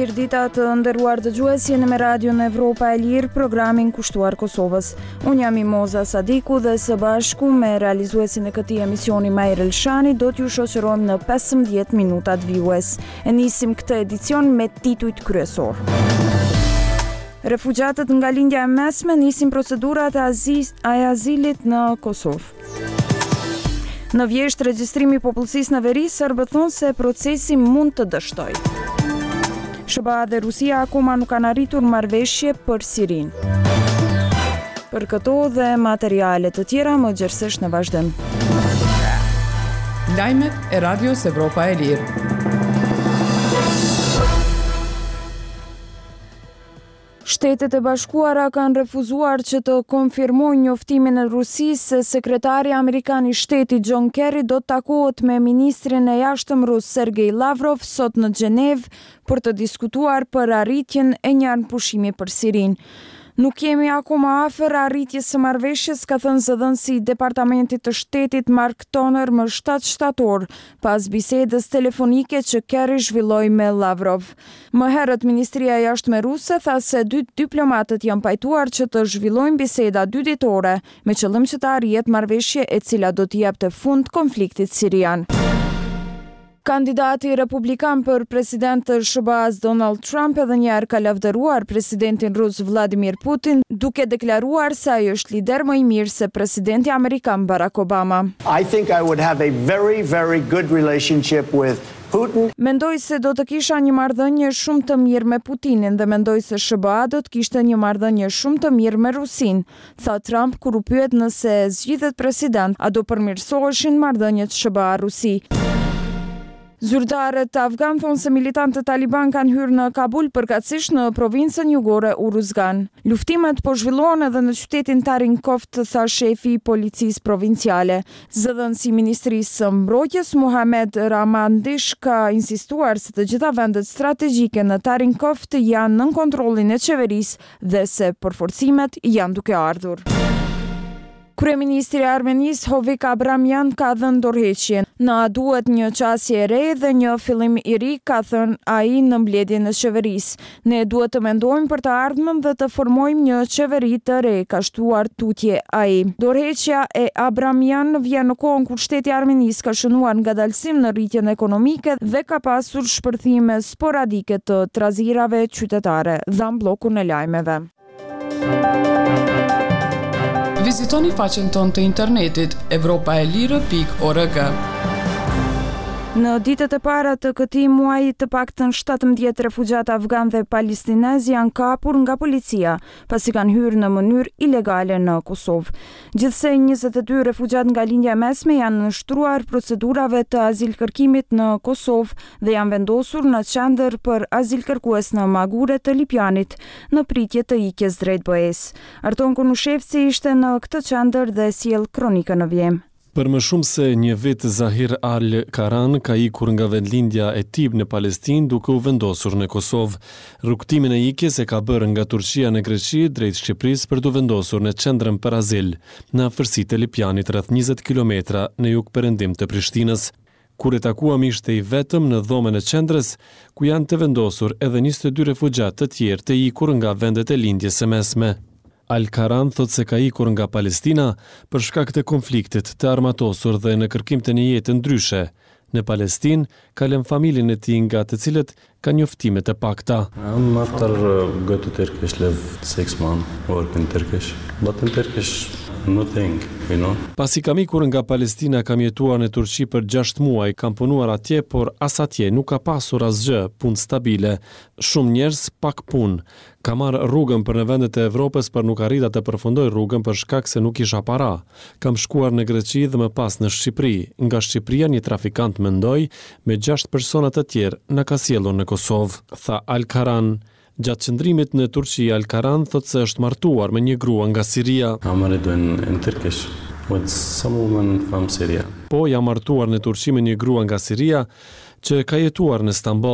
Mirëdita të nderuar dëgjues, jeni me Radion Evropa e Lirë, programin kushtuar Kosovës. Unë jam Imoza Sadiku dhe së bashku me realizuesin e këtij emisioni Majr Elshani do t'ju shoqërojmë në 15 minutat vijues. E nisim këtë edicion me titujt kryesor. Refugjatët nga lindja e mesme nisin procedurat e azilit në Kosovë. Në Vjeshtë, regjistrimi i popullsisë në veri serbët thonë se procesi mund të dështojë. SBA dhe Rusia akoma nuk kanë arritur marrëveshje për Sirinë. Për këto dhe materiale të tjera më gjerësisht në vazhdim. Lajmet e Radios Evropa e Lirë. Shtetet e Bashkuara kanë refuzuar që të konfirmojnë njoftimin e Rusisë se sekretari amerikan i shtetit John Kerry do të takohet me ministrin e jashtëm rus Sergej Lavrov sot në Gjenevë për të diskutuar për arritjen e një anëpushimi për Sirinë. Nuk jemi akoma afër arritjes së marrëveshjes, ka thënë zëdhënësi i Departamentit të Shtetit Mark Toner më 7 shtator, pas bisedës telefonike që Kerry zhvilloi me Lavrov. Më herët Ministria e Jashtme ruse tha se dy diplomatët janë pajtuar që të zhvillojnë biseda 2 ditore me qëllim që të arrihet marrëveshje e cila do të jepte fund konfliktit sirian. Kandidati republikan për president të SBA-s Donald Trump edhe njëherë ka lavdëruar presidentin rus Vladimir Putin, duke deklaruar se ai është lider më i mirë se presidenti amerikan Barack Obama. I think I would have a very, very good relationship with Putin. Mendoj se do të kisha një marrëdhënie shumë të mirë me Putinin dhe mendoj se SBA do të kishte një marrëdhënie shumë të mirë me Rusin, tha Trump kur u pyet nëse zgjidhet president, a do përmirësoheshin marrëdhëniet SBA-Rusi. Zyrtarët afgan thonë se militantët Taliban kanë hyrë në Kabul përkatësisht në provincën jugore Uruzgan. Luftimet po zhvillohen edhe në qytetin Tarinkov, tha shefi i policisë provinciale. Zëdhënësi i Ministrisë së Mbrojtjes Muhamed Ramandish ka insistuar se të gjitha vendet strategjike në Tarinkov janë nën kontrollin e qeverisë dhe se përforcimet janë duke ardhur. Kryeministri i Armenisë Hovik Abramyan ka dhënë dorëheqjen. Na duhet një qasje e re dhe një fillim i ri, ka thënë ai në mbledhjen e qeverisë. Ne duhet të mendojmë për të ardhmen dhe të formojmë një qeveri të re, ka shtuar tutje ai. Dorëheqja e Abramyan vjen në kohën kur shteti i Armenisë ka shënuar ngadalësim në rritjen ekonomike dhe ka pasur shpërthime sporadike të trazirave qytetare, dha bllokun e lajmeve. Vizitoni faqen tonë të internetit europaelire.org. Në ditët e para të këtij muaji, të paktën 17 refugjat afgan dhe palestinez janë kapur nga policia, pasi kanë hyrë në mënyrë ilegale në Kosovë. Gjithsej 22 refugjat nga lindja e mesme janë nështruar procedurave të azilkërkimit në Kosovë dhe janë vendosur në qendër për azilkërkues në Magure të Lipjanit, në pritje të ikjes drejt BE-s. Arton Kunushevci ishte në këtë qendër dhe sjell kronikën në vjem. Për më shumë se një vit, Zahir Al-Karan ka ikur nga vendlindja e Tib në Palestinë duke u vendosur në Kosovë. Rrugtimin e ikjes e ka bërë nga Turqia në Greqi drejt Shqipërisë për të vendosur në qendrën për azil, në afërsitë e Lipjanit rreth 20 kilometra në jug-perëndim të Prishtinës. Kur e takuam ishte i vetëm në dhomën e qendrës, ku janë të vendosur edhe 22 refugjat të tjerë të ikur nga vendet e lindjes së mesme. Al-Karan thot se ka ikur nga Palestina për shkak të konfliktit të armatosur dhe në kërkim të një jetë ndryshe. Në Palestinë ka lënë familjen e tij nga të cilët ka njoftime të pakta. I'm after go to Turkish, live 6 months, work in Turkish, but in Turkish nothing, you know. Pasi kam ikur nga Palestina, kam jetuar në Turqi për 6 muaj, kam punuar atje, por as atje nuk ka pasur asgjë, punë stabile, shumë njerëz, pak punë. Kam marrë rrugën për në vendet e Evropës, por nuk arrita të përfundoj rrugën për shkak se nuk isha para. Kam shkuar në Greqi dhe më pas në Shqipëri. Nga Shqipëria një trafikant mendoi me 6 persona të tjerë na ka sjellur në Kosovë, tha Al-Karan. Gjatë qëndrimit në Turqi, Al-Karan thot se është martuar me një grua nga Siria. I'm married in Turkish with some woman from Syria. Po, jam martuar në Turqi me një grua nga Siria që ka jetuar në Stamboll.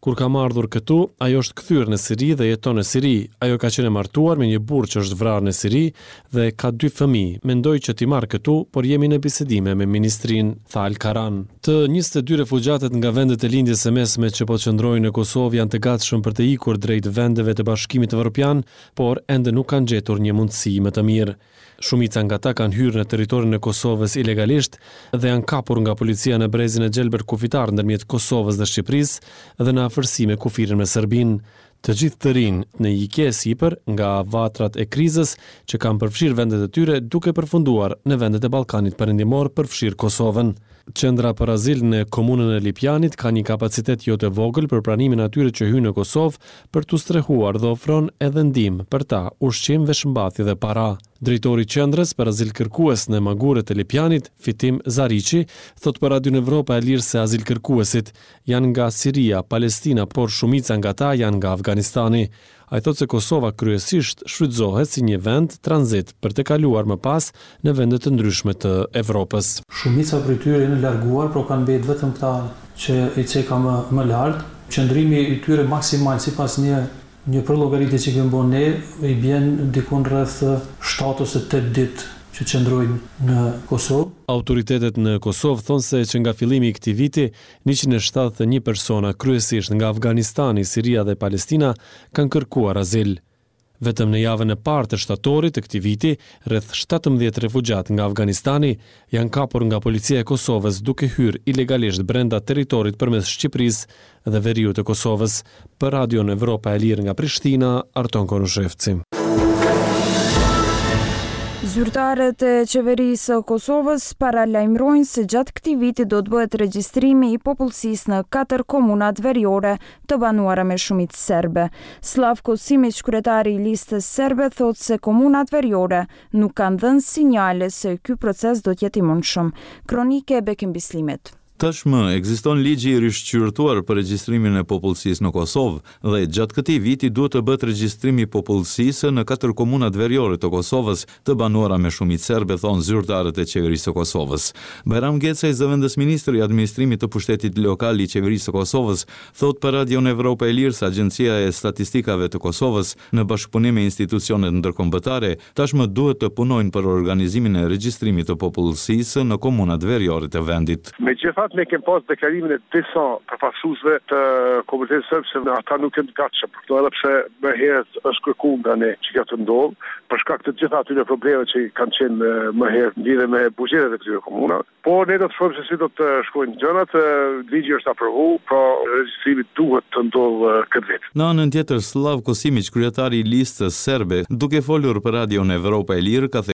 Kur ka ardhur këtu, ajo është kthyer në Siri dhe jeton në Siri. Ajo ka qenë martuar me një burr që është vrarë në Siri dhe ka 2 fëmijë. Mendoj që t'i marr këtu, por jemi në bisedime me ministrinë, tha Al-Karan. Të 22 refugjatët nga vendet e lindjes së mesme që po qëndrojnë në Kosovë janë të gatshëm për të ikur drejt vendeve të Bashkimit Evropian, por ende nuk kanë gjetur një mundësi më të mirë. Shumica nga ta kanë hyrë në territorin e Kosovës ilegalisht dhe janë kapur nga policia në brezin e Gjelber kufitar ndërmjet Kosovës dhe Shqipërisë dhe në afërsi me kufirin me Serbinë. Të gjithë të rinë në ikje sipër nga vatrat e krizës që kanë përfshirë vendet e tyre duke përfunduar në vendet e Ballkanit Perëndimor përfshirë Kosovën. Qendra për azil në komunën e Lipjanit ka një kapacitet jo të vogël për pranimin atyre që hyjnë në Kosovë për t'u strehuar dhe ofron edhe ndihmë për ta, ushqim, veshmbathje dhe para. Drejtori i qendrës për azil kërkues në Maguret e Lipjanit, Fitim Zariqi, thot për Radio Evropa e Lirë se azil kërkuesit janë nga Siria, Palestina, por shumica nga ta janë nga Afganistani. Ai thot se Kosova kryesisht shfrytëzohet si një vend tranzit për të kaluar më pas në vende të ndryshme të Evropës. Shumica prej tyre janë larguar, por kanë mbetë vetëm këta që i ceka më lart. Qëndrimi i tyre maksimal sipas një llogaritje që kemi bënë ne i bën diku rreth 7 ose 8 ditë që qëndrojnë në Kosovë. Autoritetet në Kosovë thonë se që nga fillimi i këtij viti 171 persona, kryesisht nga Afganistani, Siria dhe Palestina, kanë kërkuar azil. Vetëm në javën e parë të shtatorit të këtij viti, rreth 17 refugjat nga Afganistani janë kapur nga policia e Kosovës duke hyrë ilegalisht brenda territorit përmes Shqipërisë dhe veriut të Kosovës. Për Radio Evropa e Lirë nga Prishtina, Arton Konushevci. Zyrtarët e qeverisë së Kosovës paralajmërojnë se gjatë këtij viti do të bëhet regjistrimi i popullsisë në 4 komunat veriore të banuara me shumicë serbe. Slavko Simić, kryetari i listës serbe, thotë se komunat veriore nuk kanë dhënë sinjale se ky proces do të jetë i mundshëm. Kronike e Bekim Bislimit. Tashmë ekziston ligji i rishqyrtuar për regjistrimin e popullsisë në Kosovë dhe gjatë këtij viti duhet të bëhet regjistrimi i popullsisë në 4 komunat veriore të Kosovës të banuara me shumicë serbe, thonë zyrtarët e qeverisë së Kosovës. Bajram Gecaj, zëvendës ministri i administrimit të pushtetit lokal i qeverisë së Kosovës, thotë për Radio Evropa e Lirë se Agjencia e Statistikave të Kosovës në bashkëpunim me institucionet ndërkombëtare tashmë duhet të punojnë për organizimin e regjistrimit të popullsisë në komunat veriore të vendit. Ne kemi pas deklarimin e disa përfaqësuesve të komunitetit serb se ata nuk janë të gatshëm për këto, edhe pse më herët është kërkuar nga ne që kjo të ndodhë, për shkak të gjitha atyre problemeve që kanë qenë më herët lidhur me buxhetet e këtyre komunave. Por ne do të shohim se si do të shkojnë gjërat. Ligji është aprovuar, pra regjistrimi duhet të ndodhë këtë vit. Në anën tjetër, Slavko Simić, kryetari i listës serbe, duke folur për Radio Evropa e Lirë, ka